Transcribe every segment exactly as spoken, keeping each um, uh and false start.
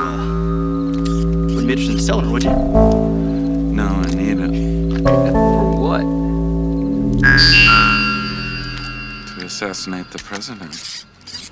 uh, wouldn't be interested in selling her, would you? No, I need it. For what? To assassinate the president.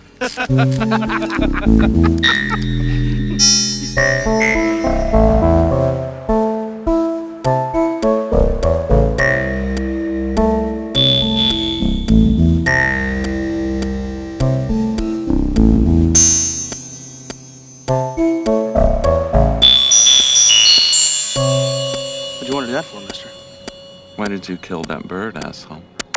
What'd you want to do that for, mister? Why did you kill that bird, asshole?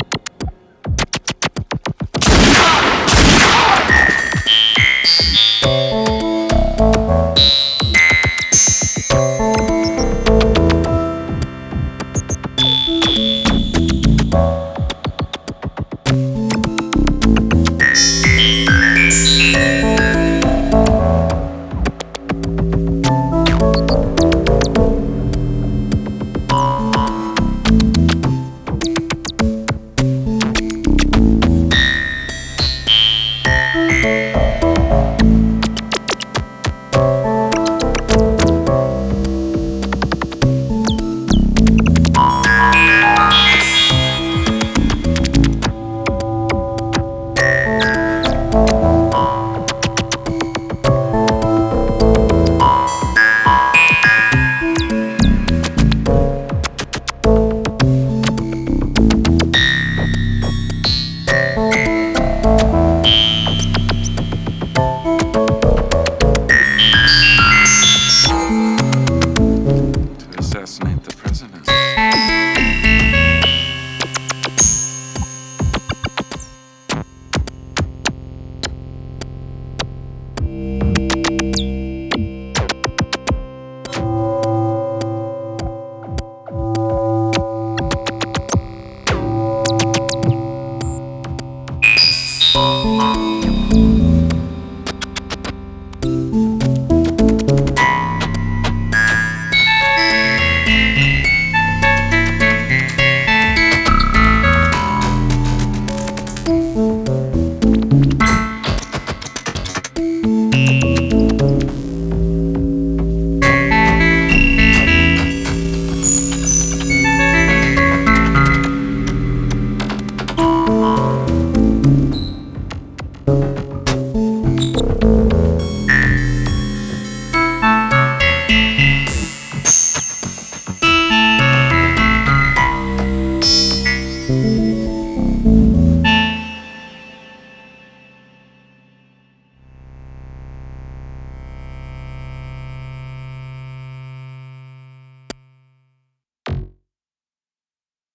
To assassinate the president. Thank you.